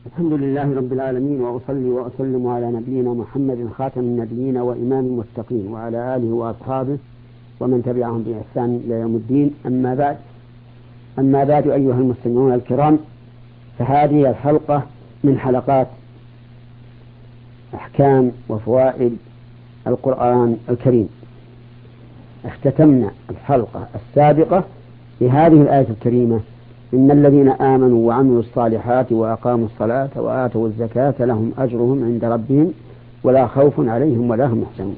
الحمد لله رب العالمين، وأصلي وأسلم على نبينا محمد خاتم النبيين وإمام المتقين، وعلى آله وأصحابه ومن تبعهم بإحسان إلى يوم الدين. أما بعد أيها المستمعون الكرام، فهذه الحلقة من حلقات أحكام وفوائد القرآن الكريم. اختتمنا الحلقة السابقة بهذه الآية الكريمة: إن الذين آمنوا وعملوا الصالحات وأقاموا الصلاة وآتوا الزكاة لهم أجرهم عند ربهم ولا خوف عليهم ولا هم يحزنون.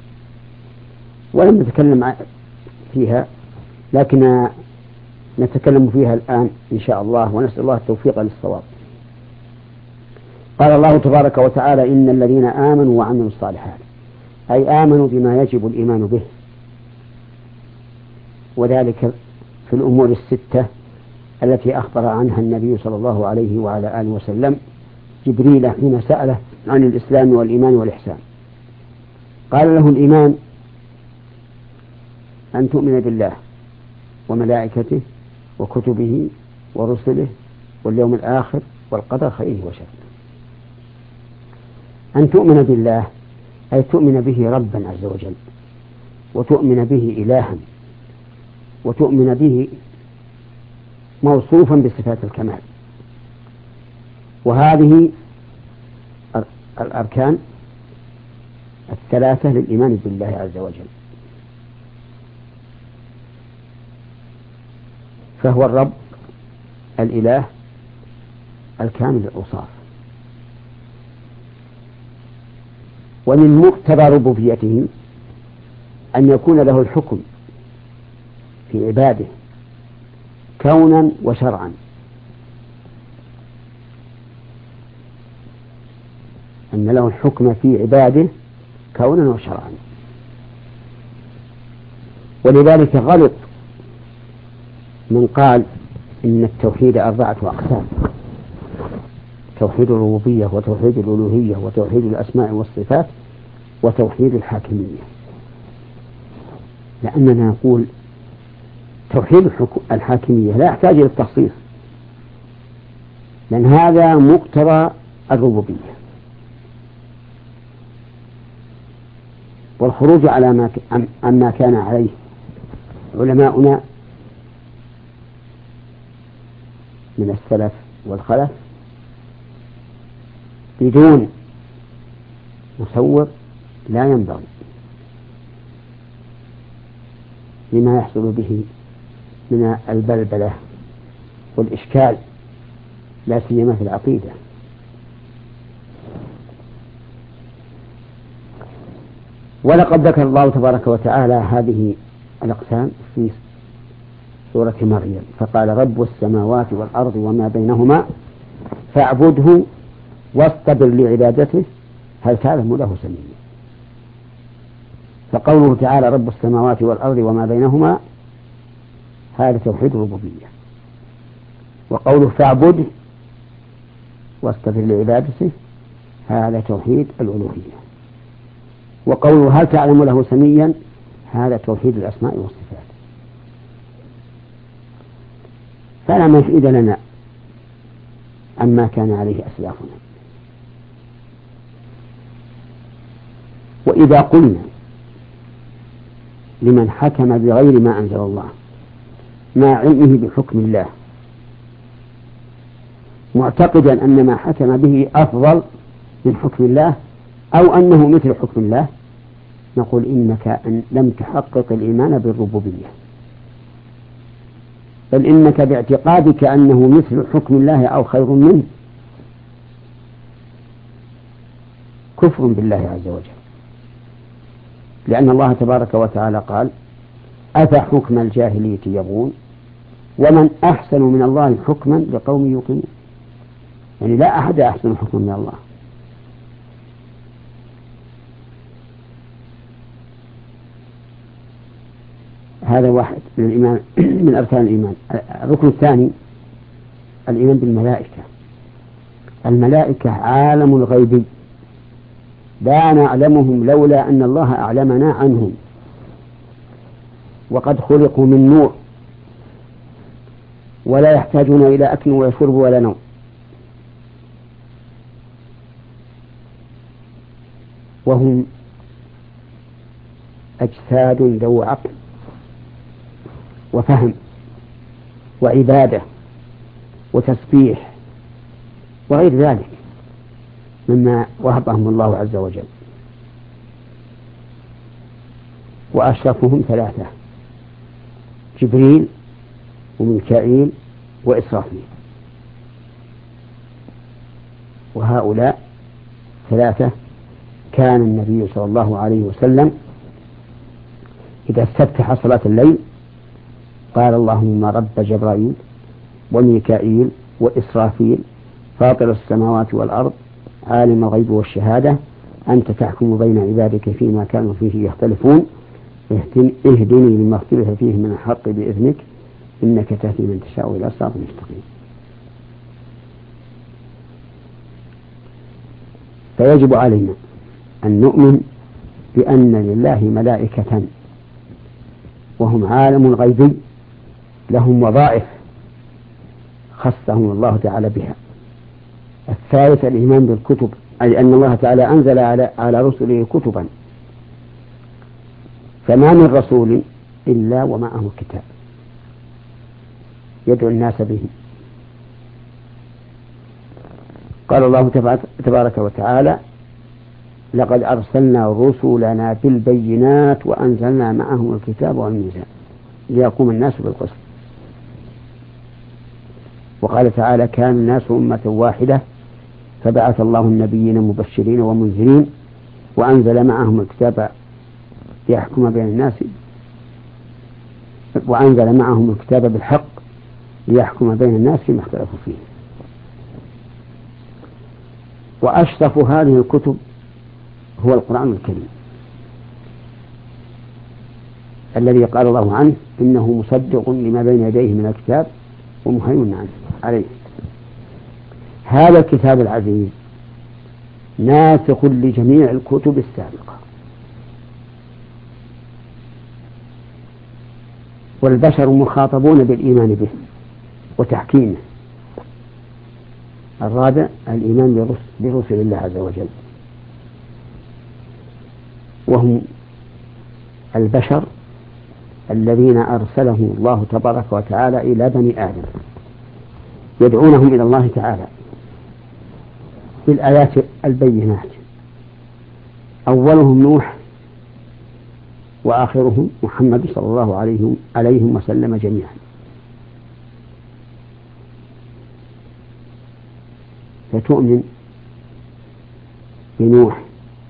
ولم نتكلم فيها، لكن نتكلم فيها الآن إن شاء الله، ونسأل الله التوفيق للصواب. قال الله تبارك وتعالى: إن الذين آمنوا وعملوا الصالحات، أي آمنوا بما يجب الإيمان به، وذلك في الأمور الستة التي أخبر عنها النبي صلى الله عليه وعلى آله وسلم جبريل حين سأله عن الإسلام والإيمان والإحسان. قال له: الإيمان أن تؤمن بالله وملائكته وكتبه ورسله واليوم الآخر والقدر خيره وشره. أن تؤمن بالله أي تؤمن به ربا عز وجل، وتؤمن به إلها، وتؤمن به موصوفا بصفات الكمال. وهذه الأركان الثلاثة للإيمان بالله عز وجل. فهو الرب الإله الكامل الأوصاف، ومن مقتضى ربوبيته أن يكون له الحكم في عباده كونا وشرعا. أن له الحكم في عباده كونا وشرعا. ولذلك غلط من قال إن التوحيد 4 أقسام: توحيد الربوبية، وتوحيد الألوهية، وتوحيد الأسماء والصفات، وتوحيد الحاكمية. لأننا نقول توحيد الحاكمية لا يحتاج إلى التخصيص، لأن هذا مقتضى الربوبية. والخروج على عما كان عليه علماؤنا من السلف والخلف بدون مصور لا ينبغي، لما يحصل به من البلبلة والإشكال، لا سيما في العقيدة. ولقد ذكر الله تبارك وتعالى هذه الأقسام في سورة مريم، فقال: رب السماوات والأرض وما بينهما فاعبده واصطبر لعبادته هل تعلم له سميا. فقوله تعالى رب السماوات والأرض وما بينهما هذا توحيد الربوبية، وقوله فاعبده واصطبر لعبادته هذا توحيد الألوهية، وقوله هل تعلم له سميا هذا توحيد الأسماء والصفات. فلا مفيد لنا عما كان عليه أسلافنا. وإذا قلنا لمن حكم بغير ما أنزل الله مع علمه بحكم الله معتقدا أن ما حكم به أفضل من حكم الله أو أنه مثل حكم الله، نقول إنك لم تحقق الإيمان بالربوبية، بل إنك باعتقادك أنه مثل حكم الله أو خير منه كفر بالله عز وجل. لأن الله تبارك وتعالى قال: أفحكم الجاهلية يبغون ومن أحسن من الله حكما لقوم يوقنون. يعني لا أحد أحسن حكما من الله. هذا واحد من الإيمان من أركان الإيمان. الركن الثاني الإيمان بالملائكة. الملائكة عالم الغيب لا نعلمهم لولا أن الله أعلمنا عنهم، وقد خلقوا من نور ولا يحتاجون إلى أكل وشرب ولا نوم. وهم أجساد ذو عقل وفهم وعبادة وتسبيح وغير ذلك مما وهبهم الله عز وجل. وأشرفهم ثلاثة: جبريل وميكائيل وإسرافيل. وهؤلاء ثلاثة كان النبي صلى الله عليه وسلم إذا استفتح صلاة الليل قال: اللهم رب جبرائيل وميكائيل وإسرافيل فاطر السماوات والأرض عالم الغيب والشهادة أنت تحكم بين عبادك فيما كانوا فيه يختلفون اهدني لما اختلف فيه من الحق بإذنك إنك تهدي من تشاء إلى صراط مستقيم. فيجب علينا أن نؤمن بأن لله ملائكة وهم عالم غيبي لهم وظائف خصهم الله تعالى بها. الثالث الإيمان بالكتب، أي أن الله تعالى أنزل على رسله كتبا، فما من رسول إلا ومعه كتاب يدعو الناس به. قال الله تبارك وتعالى: لقد أرسلنا رسلنا بالبينات وأنزلنا معهم الكتاب والميزان ليقوم الناس بالقسط. وقال تعالى: كان الناس أمة واحدة فبعث الله النبيين مبشرين ومنذرين وأنزل معهم الكتاب ليحكم بين الناس وأنزل معهم الكتاب بالحق ليحكم بين الناس فيما اختلفوا فيه. وأشرف هذه الكتب هو القرآن الكريم الذي قال الله عنه: إنه مصدق لما بين يديه من الكتاب ومهيمن عليه. هذا الكتاب العزيز ناسخ لجميع الكتب السابقة، والبشر مخاطبون بالإيمان به وتحكيمه. الرابع الإيمان برسل الله عز وجل، وهم البشر الذين أرسلهم الله تبارك وتعالى إلى بني آدم يدعونهم إلى الله تعالى بالآيات البينات، أولهم نوح وآخرهم محمد صلى الله عليه وسلم جميعا. فتؤمن بنوح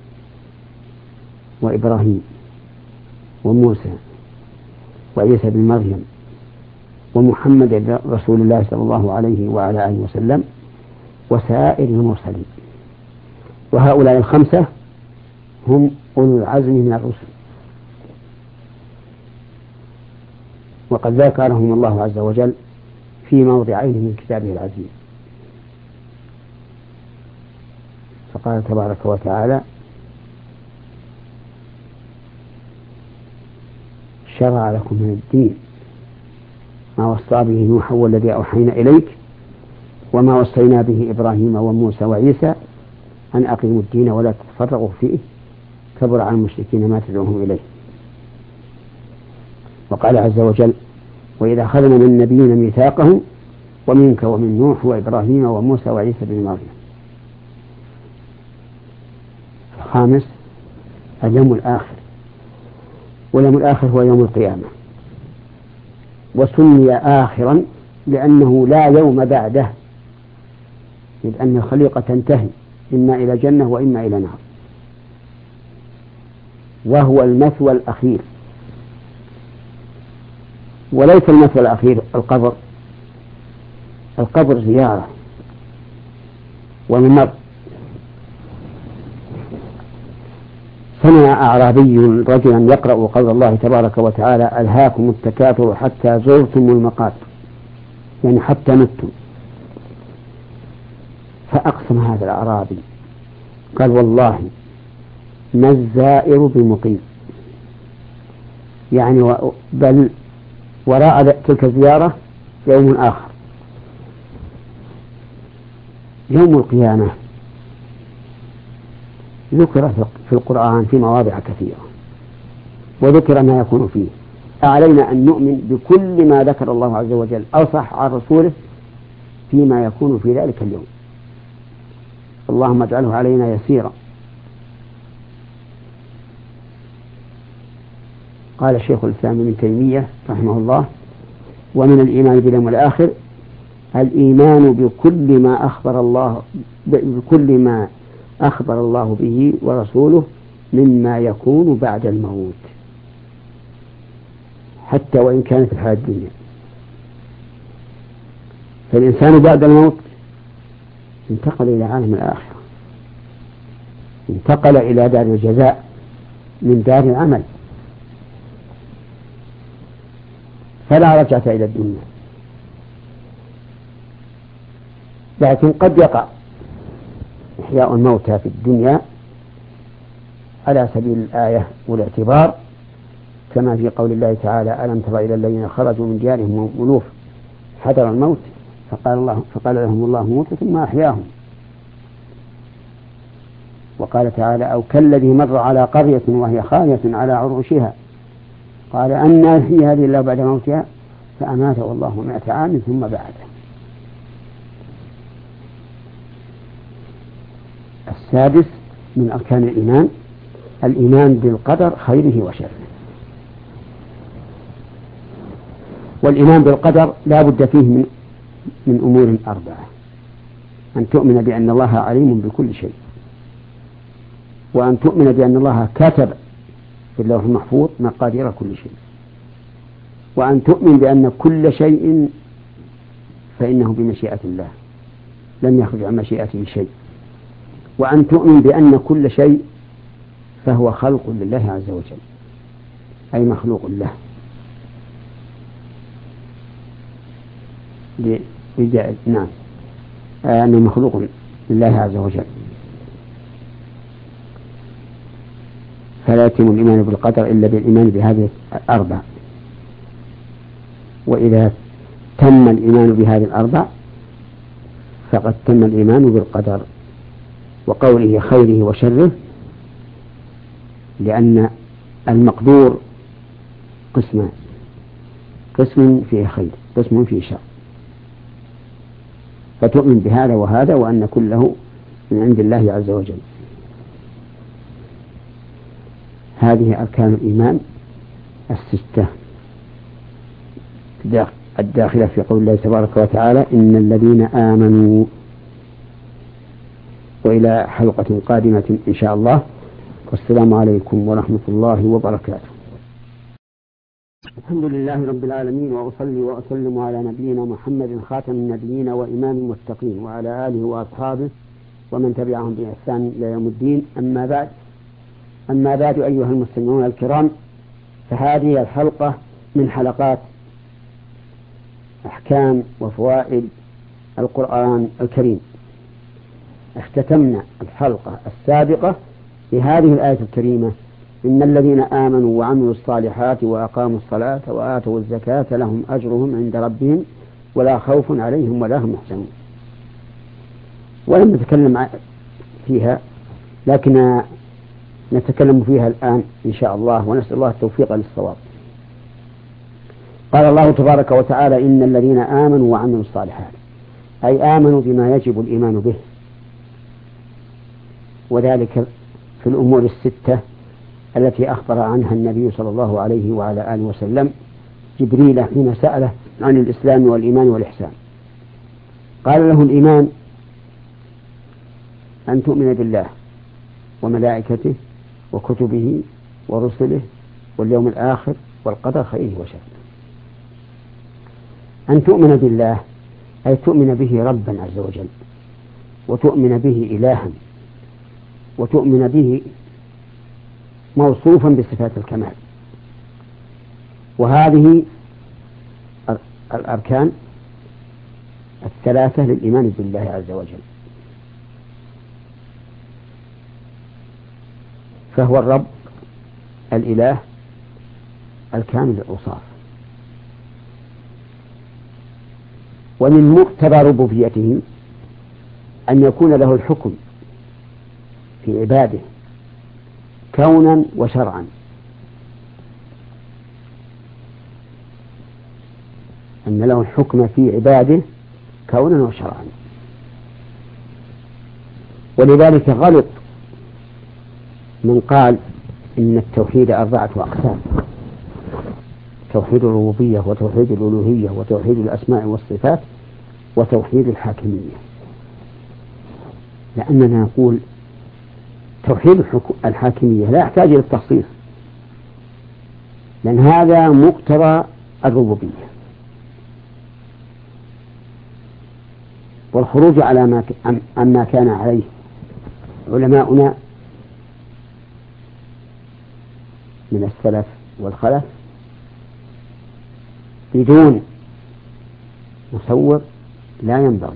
وإبراهيم وموسى وعيسى بن مريم ومحمد رسول الله صلى الله عليه وعلى آله وسلم وسائر المرسلين. وهؤلاء الخمسة هم أولو العزم من الرسل، وقد ذكرهم الله عز وجل في موضعين من كتابه العزيز. فقال تبارك وتعالى: شرع لكم من الدين ما وصى به نوح والذي أوحينا إليك وما وصينا به إبراهيم وموسى وعيسى أن أقيموا الدين ولا تتفرقوا فيه كبر على المشركين ما تدعوهم إليه. وقال عز وجل: وإذا أخذنا من النبيين ميثاقهم ومنك ومن نوح وإبراهيم وموسى وعيسى بن مريم. الخامس اليوم الآخر، واليوم الآخر هو يوم القيامة، وسمي آخرا لأنه لا يوم بعده، إذ أن الخليقة تنتهي إما إلى جنة وإما إلى نار، وهو المثوى الأخير. وليس المثوى الأخير القبر، القبر زيارة وممر. سمع أعرابي رجلا يقرأ قول الله تبارك وتعالى: ألهاكم التكاثر حتى زرتم المقابر، يعني حتى متم. فأقسم هذا الأعرابي قال: والله ما الزائر بمقيم، يعني بل وراء تلك الزيارة يوم آخر، يوم القيامة. ذكر في القرآن في مواضع كثيرة، وذكر ما يكون فيه. علينا أن نؤمن بكل ما ذكر الله عز وجل أو صح عن رسوله فيما يكون في ذلك اليوم. اللهم اجعله علينا يسيرا. قال الشيخ الإسلام ابن تيمية رحمه الله: ومن الإيمان باليوم الآخر الإيمان بكل ما أخبر الله به ورسوله مما يكون بعد الموت، حتى وإن كانت الحياة الدنيا. فالإنسان بعد الموت انتقل إلى عالم الآخرة، انتقل إلى دار الجزاء من دار العمل، فلا رجعة إلى الدنيا. لكن قد يقع إحياء الموتى في الدنيا على سبيل الآية والاعتبار، كما في قول الله تعالى: ألم تر إلى الذين خرجوا من ديارهم ألوف حذر الموت فقال لهم الله موتوا ثم أحياهم. وقال تعالى: أو كالذي مر على قرية وهي خاوية على عروشها قال أنى يحيي هذه الله بعد موتها فأماته الله 100 عام ثم بعده. السادس من أركان الإيمان الإيمان بالقدر خيره وشره. والإيمان بالقدر لا بد فيه من أمور 4: أن تؤمن بأن الله عليم بكل شيء، وأن تؤمن بأن الله كتب في اللوح المحفوظ مقادير كل شيء، وأن تؤمن بأن كل شيء فإنه بمشيئة الله لم يخرج عن مشيئته شيء، وأن تؤمن بأن كل شيء فهو خلق لله عز وجل، أي مخلوق له نعم، أنه مخلوق لله عز وجل. فلا يتم الإيمان بالقدر إلا بالإيمان بهذه 4. وإذا تم الإيمان بهذه 4 فقد تم الإيمان بالقدر وقوله خيره وشره، لأن المقدور قسمان: قسم فيه خير، قسم فيه شر. فتؤمن بهذا وهذا وأن كله من عند الله عز وجل. هذه أركان الإيمان 6 الداخلة في قول الله تبارك وتعالى: إن الذين آمنوا. وإلى حلقة قادمة إن شاء الله، والسلام عليكم ورحمة الله وبركاته. الحمد لله رب العالمين، وأصلي وأسلم على نبينا محمد خاتم النبيين وإمام المتقين، وعلى آله وأصحابه ومن تبعهم بإحسان إلى يوم الدين. أما بعد أيها المستمعون الكرام، فهذه الحلقة من حلقات أحكام وفوائد القرآن الكريم. اختتمنا الحلقة السابقة بهذه الآية الكريمة: إن الذين آمنوا وعملوا الصالحات وأقاموا الصلاة وآتوا الزكاة لهم أجرهم عند ربهم ولا خوف عليهم ولا هم يحزنون. ولم نتكلم فيها، لكن نتكلم فيها الآن إن شاء الله، ونسأل الله التوفيق للصواب. قال الله تبارك وتعالى: إن الذين آمنوا وعملوا الصالحات، أي آمنوا بما يجب الإيمان به، وذلك في الأمور 6 التي أخبر عنها النبي صلى الله عليه وعلى آله وسلم جبريل حين سأله عن الإسلام والإيمان والإحسان. قال له: الإيمان أن تؤمن بالله وملائكته وكتبه ورسله واليوم الآخر والقدر خيره وشره. أن تؤمن بالله أي تؤمن به ربا عز وجل، وتؤمن به إلها، وتؤمن به موصوفا بصفات الكمال. وهذه الأركان 3 للإيمان بالله عز وجل. فهو الرب الإله الكامل الأوصاف، ومن مقتضى ربوبيته أن يكون له الحكم في عباده كونا وشرعا. أن له الحكم في عباده كونا وشرعا. ولذلك غلط من قال إن التوحيد 4 أقسام: توحيد الربوبية، وتوحيد الألوهية، وتوحيد الأسماء والصفات، وتوحيد الحاكمية. لأننا نقول توحيد الحاكمية لا يحتاج إلى التخصيص، لأن هذا مقتضى الربوبية، والخروج على ما كان عليه علماؤنا من السلف والخلف بدون مصور لا ينبغي،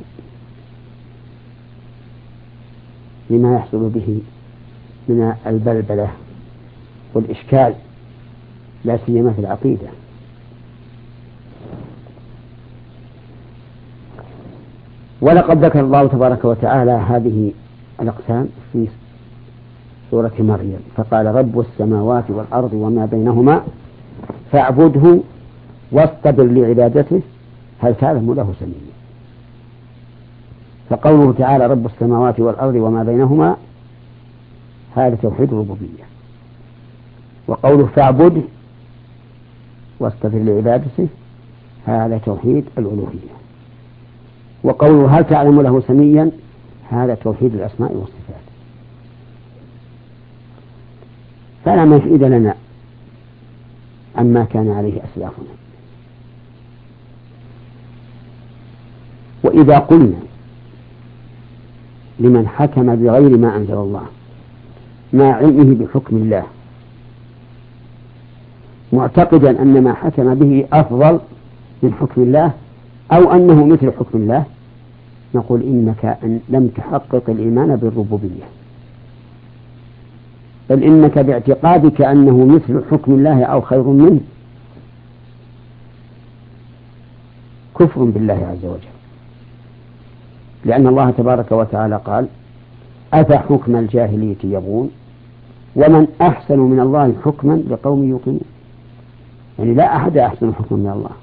لما يحصل به من البلبلة والإشكال، لا سيما في العقيدة. ولقد ذكر الله تبارك وتعالى هذه الأقسام في سورة مريم، فقال: رب السماوات والأرض وما بينهما فاعبده واصطبر لعبادته هل تعلم له سميا. فقوله تعالى رب السماوات والأرض وما بينهما هذا توحيد الربوبية، وقوله فاعبده واصطبر لعبادته هذا توحيد الألوهية، وقوله هل تعلم له سميا هذا توحيد الأسماء والصفات. فلا مفيد لنا عما كان عليه أسلافنا. وإذا قلنا لمن حكم بغير ما أنزل الله مع علمه بحكم الله معتقدا أن ما حكم به أفضل من حكم الله أو أنه مثل حكم الله، نقول إنك لم تحقق الإيمان بالربوبية، بل إنك باعتقادك أنه مثل حكم الله أو خير منه كفر بالله عز وجل، لأن الله تبارك وتعالى قال: أفحكم الجاهلية يبغون ومن أحسن من الله حكما لقوم يوقنون. يعني لا أحد أحسن حكما من الله.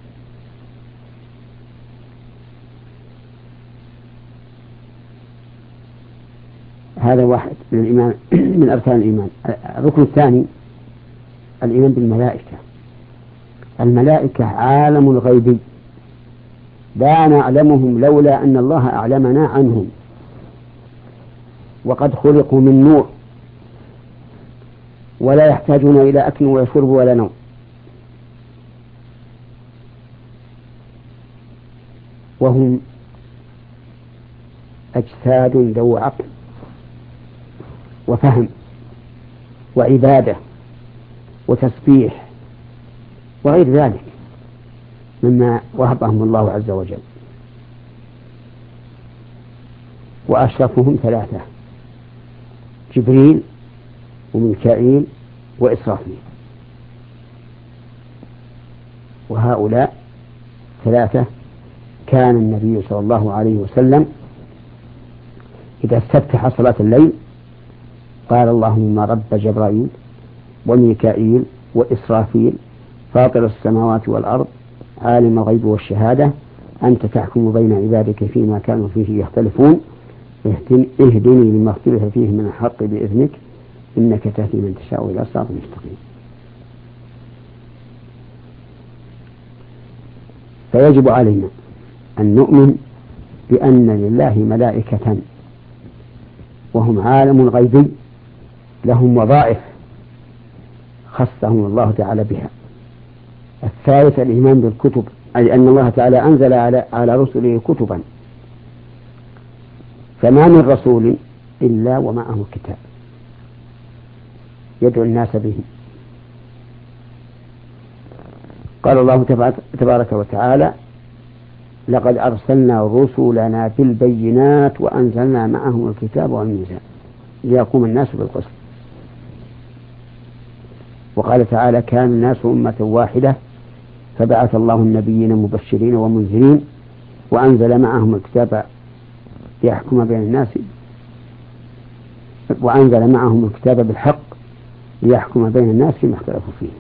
هذا واحد من الإيمان من أركان الإيمان. الركن الثاني الإيمان بالملائكة. الملائكة عالم الغيبي لا نعلمهم لولا أن الله أعلمنا عنهم، وقد خلقوا من نور ولا يحتاجون إلى أكل ولا شرب ولا نوم، وهم أجساد ذو عقل وفهم وعبادة وتسبيح وغير ذلك مما وهبهم الله عز وجل. وأشرفهم 3: جبريل وميكائيل وإسرافيل. وهؤلاء 3 كان النبي صلى الله عليه وسلم إذا استفتح صلاة الليل قال: اللهم رب جبرائيل وميكائيل وإسرافيل فاطر السماوات والأرض عالم الغيب والشهادة أنت تحكم بين عبادك فيما كانوا فيه يختلفون اهدني لما اختلف فيه من الحق بإذنك إنك تهدي من تشاء إلى صراط مستقيم. فيجب علينا أن نؤمن بأن لله ملائكة وهم عالم غيبي لهم وظائف خصهم الله تعالى بها. الثالث الإيمان بالكتب، أي أن الله تعالى أنزل على رسله كتبا، فما من رسول إلا ومعه كتاب يدعو الناس به. قال الله تبارك وتعالى: لقد أرسلنا رسلنا بالبينات وأنزلنا معهم الكتاب والميزان ليقوم الناس بالقسط. وقال تعالى: كان الناس أمة واحدة فبعث الله النبيين مبشرين ومنذرين وأنزل معهم الكتاب ليحكم بين الناس وأنزل معهم الكتاب بالحق ليحكم بين الناس فيما اختلفوا فيه.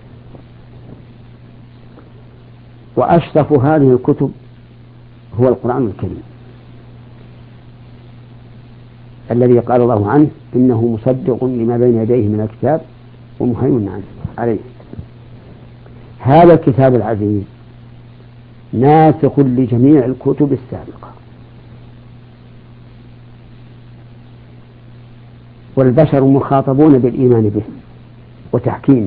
وأشرف هذه الكتب هو القرآن الكريم الذي قال الله عنه إنه مصدق لما بين يديه من الكتاب ومهيمن عليه. هذا الكتاب العزيز ناسخ لجميع الكتب السابقة، والبشر مخاطبون بالإيمان به وتحكيمه.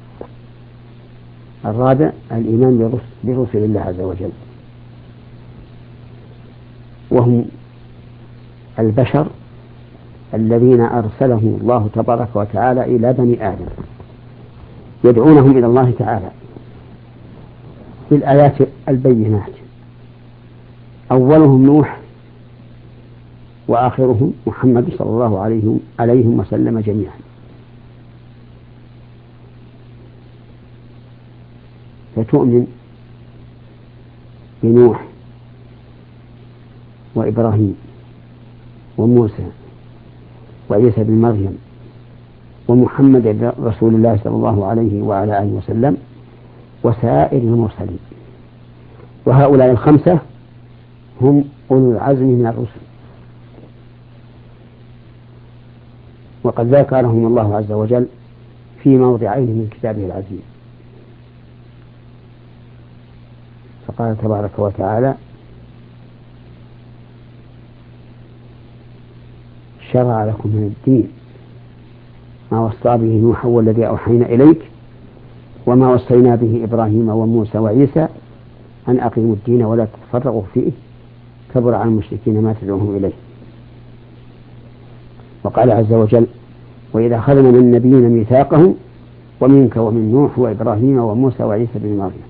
الرابع الإيمان برسل الله عز وجل، وهم البشر الذين أرسلهم الله تبارك وتعالى إلى بني آدم يدعونهم إلى الله تعالى بالآيات البينات، أولهم نوح وآخرهم محمد صلى الله عليهم وسلم جميعا. فتؤمن بنوح وإبراهيم وموسى وعيسى بن مريم ومحمد رسول الله صلى الله عليه وعلى آله وسلم وسائر المرسلين. وهؤلاء الخمسة هم أولو العزم من الرسل، وقد ذكرهم الله عز وجل في موضعين من كتابه العزيز. فقال تبارك وتعالى: شرع لكم من الدين ما وصى به نوح والذي أوحينا إليك وما وصينا به إبراهيم وموسى وعيسى أن أقيموا الدين ولا تتفرقوا فيه كبر على المشركين ما تدعوهم إليه. وقال عز وجل: وإذا أخذنا من النبيين ميثاقهم ومنك ومن نوح وإبراهيم وموسى وعيسى بن مريم.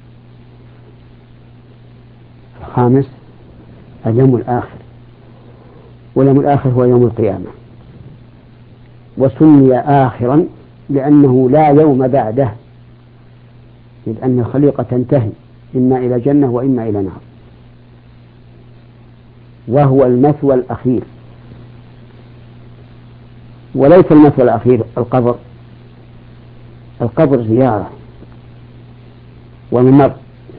الخامس اليوم الآخر، واليوم الآخر هو يوم القيامة، وسمي آخرا لأنه لا يوم بعده، إذ أن الخليقة تنتهي إما إلى جنة وإما إلى نار، وهو المثوى الأخير. وليس المثوى الأخير القبر، القبر زيارة وممر.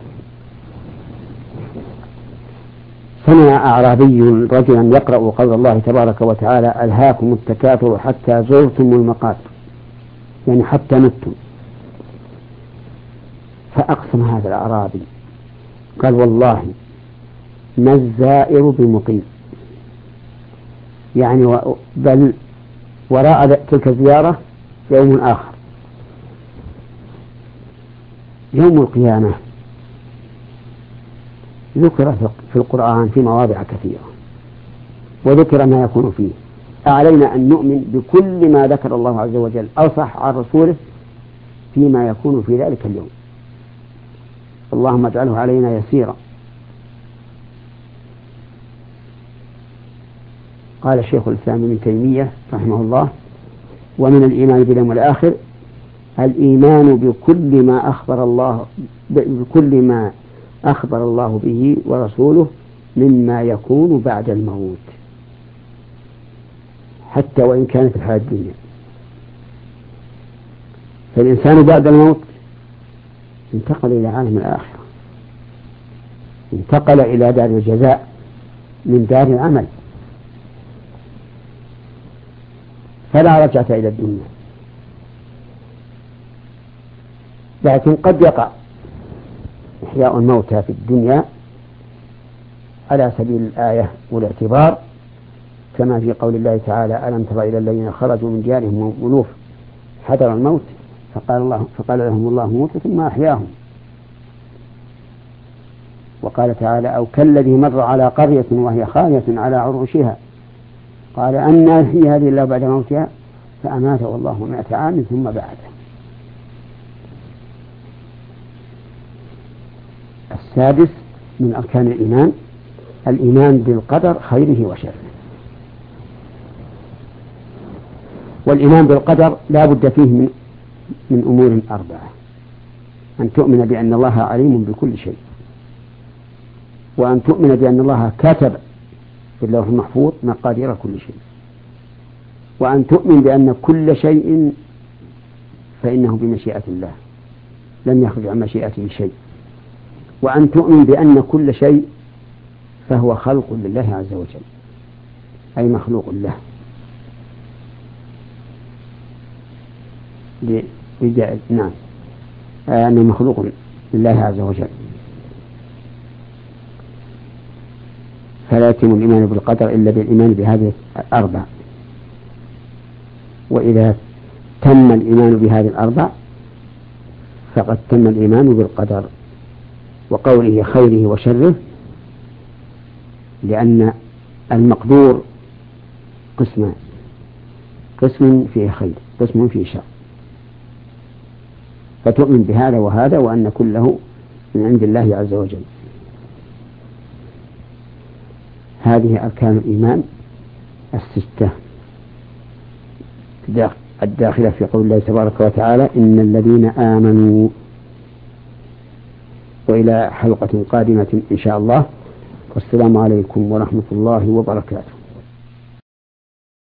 سمع أعرابي رجلا يقرأ قول الله تبارك وتعالى: ألهاكم التكاثر حتى زرتم المقابر، يعني حتى متم. فأقسم هذا الأعرابي قال: والله ما الزائر بمقيم، يعني بل وراء تلك الزيارة يوم آخر، يوم القيامة. ذكر في القرآن في مواضع كثيرة وذكر ما يكون فيه. علينا أن نؤمن بكل ما ذكر الله عز وجل أو صح عن رسوله فيما يكون في ذلك اليوم. اللهم اجعله علينا يسيرا. قال الشيخ الإسلام ابن تيمية رحمه الله: ومن الإيمان باليوم الآخر الإيمان بكل ما أخبر الله به ورسوله مما يكون بعد الموت، حتى وإن كانت الحياة الدنيا. فالإنسان بعد الموت انتقل إلى عالم الآخرة، انتقل إلى دار الجزاء من دار العمل، فلا رجعة إلى الدنيا. لكن قد يقع إحياء الموتى في الدنيا على سبيل الآية والاعتبار، كما في قول الله تعالى: ألم تر إلى الذين خرجوا من ديارهم ألوف حذر الموت فقال لهم الله موتوا ثم أحياهم. وقال تعالى: أو كالذي مر على قرية وهي خاوية على عروشها قال أنى يحيي هذه الله بعد موتها فأماته الله 100 عام ثم بعده. السادس من أركان الإيمان الإيمان بالقدر خيره وشره. والإيمان بالقدر لا بد فيه من أمور 4: أن تؤمن بأن الله عليم بكل شيء، وأن تؤمن بأن الله كتب في اللوح المحفوظ مقادير كل شيء، وأن تؤمن بأن كل شيء فإنه بمشيئة الله، لم يخرج عن مشيئته شيء. وأن تؤمن بأن كل شيء فهو خلق لله عز وجل، أي مخلوق له، نعم، أنه مخلوق لله عز وجل. فلا يتم الإيمان بالقدر إلا بالإيمان بهذه الأربع. وإذا تم الإيمان بهذه الأربع فقد تم الإيمان بالقدر وقوله خيره وشره، لأن المقدور قسمان: قسم فيه خير، قسم فيه شر. فتؤمن بهذا وهذا، وأن كله من عند الله عز وجل. هذه أركان الإيمان الستة الداخلة في قول الله تبارك وتعالى: إن الذين آمنوا. وإلى حلقة قادمة إن شاء الله، والسلام عليكم ورحمة الله وبركاته.